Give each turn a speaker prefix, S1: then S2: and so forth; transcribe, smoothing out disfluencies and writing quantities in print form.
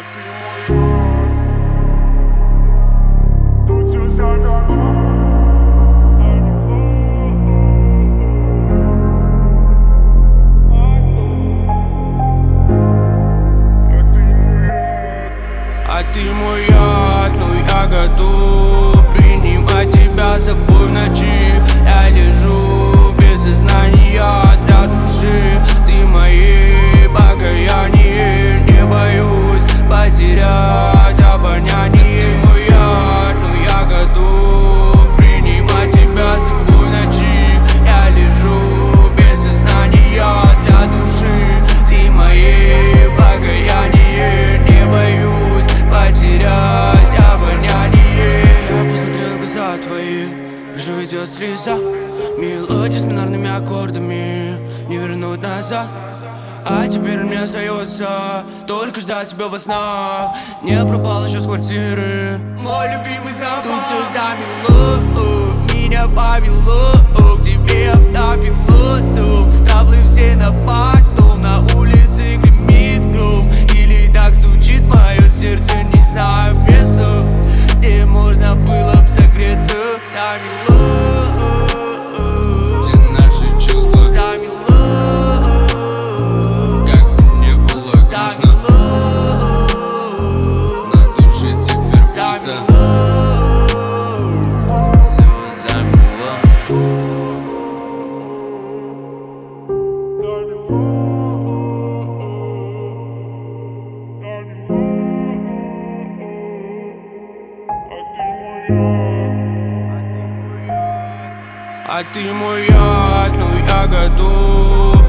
S1: А ты мой яд, ну я готов принимать тебя с собой в ночи. Я лежу без сознания для души. Ты моей покаяние, не боюсь потерять обоняние. Мой яд, ну я готов принимать тебя с собой в ночи. Я лежу без сознания для души. Ты моей покаяние, не боюсь потерять обоняние. Я посмотрел в глаза твои, вижу идет слеза. Мелодия с минорными аккордами не вернуть назад. А теперь мне остается только ждать тебя во снах. Не пропал еще с квартиры мой любимый запах. Тут все замело, меня повело к тебе автопилоту. Таблы все на потом, на улице гремит гром. Или так стучит мое сердце, не знаю места, где можно было б согреться. Замело,
S2: где наши чувства,
S1: замело,
S2: как бы не было грустно, на душе теперь пусто. Все замело.
S1: А ты мой яд, ну я готов